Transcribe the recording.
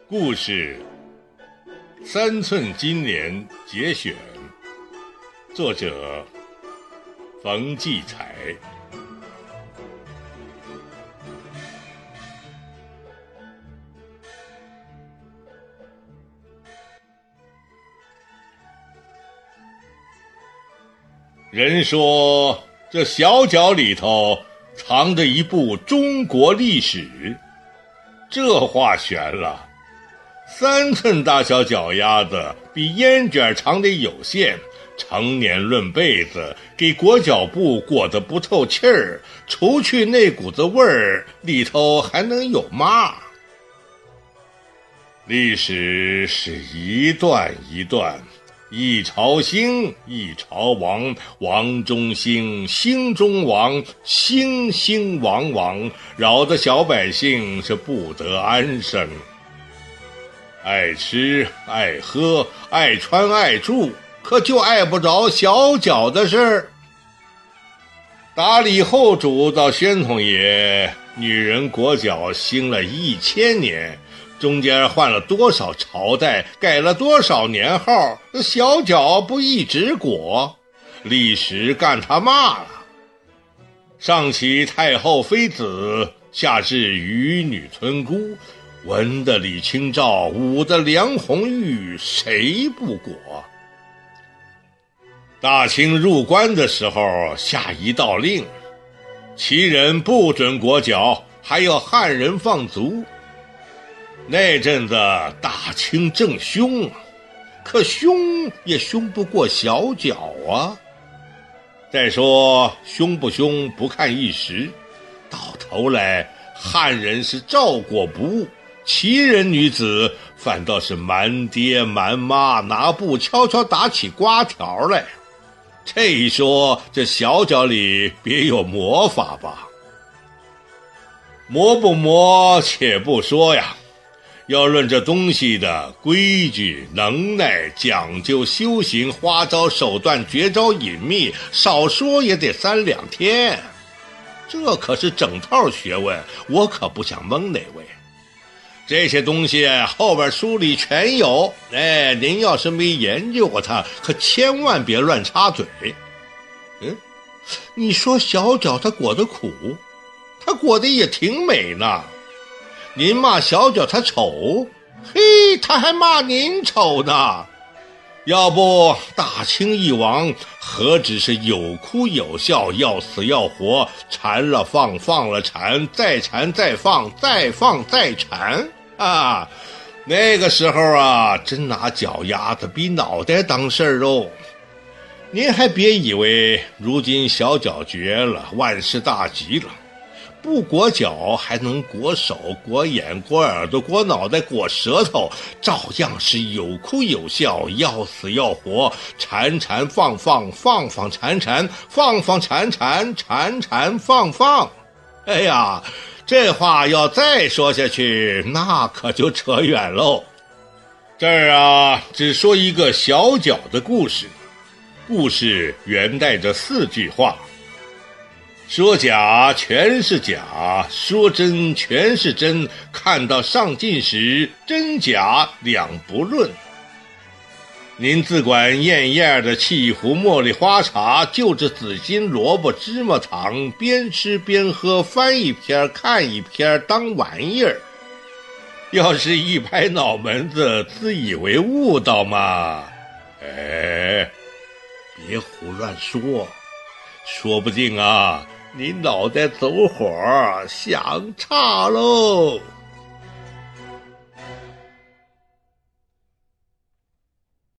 故事三寸金莲节选，作者冯骥才。人说这小脚里头藏着一部中国历史，这话悬了。3寸大小脚丫子比烟卷长得有限，成年论辈子，给裹脚布裹得不透气儿，除去那股子味儿，里头还能有嘛？历史是一段一段，一朝兴，一朝亡，亡中兴，兴中亡，兴兴亡亡，扰得小百姓是不得安生。爱吃爱喝爱穿爱住，可就爱不着小脚的事儿。打李后主到宣统爷，女人裹脚兴了1000年，中间换了多少朝代，改了多少年号，小脚不一直裹，历史干他嘛了？上起太后妃子，下至渔女村姑，文的李清照，武的梁红玉，谁不裹？大清入关的时候下一道令，旗人不准裹脚，还要汉人放卒。那阵子大清正凶，可凶也凶不过小脚啊。再说凶不凶不看一时，到头来汉人是照裹不误，旗人女子反倒是瞒爹瞒妈，拿布悄悄打起瓜条来。这一说，这小脚里别有魔法吧？魔不魔且不说呀，要论这东西的规矩、能耐、讲究、修行、花招、手段、绝招、隐秘，少说也得3-2天。这可是整套学问，我可不想蒙哪位。这些东西后边书里全有，您要是没研究过它，可千万别乱插嘴。你说小脚它裹得苦，它裹得也挺美呢。您骂小脚它丑，嘿，他还骂您丑呢。要不大清一亡，何止是有哭有笑，要死要活，缠了放，放了缠，再缠再放，再放再缠啊！那个时候啊，真拿脚丫子比脑袋当事儿哦。您还别以为如今小脚绝了，万事大吉了，不裹脚还能裹手、裹眼、裹耳朵、裹脑袋、裹舌头，照样是有哭有笑，要死要活，缠缠放放，放放缠缠，放放缠缠，缠缠放放。哎呀，这话要再说下去，那可就扯远喽。这儿啊，只说一个小脚的故事，故事原带着4句话：说假全是假，说真全是真，看到上进时，真假两不论。您自管艳艳的沏壶茉莉花茶，就着紫金萝卜芝麻糖，边吃边喝，翻一篇看一篇当玩意儿。要是一拍脑门子，自以为悟道嘛，别胡乱说，说不定啊，你脑袋走火，想岔喽。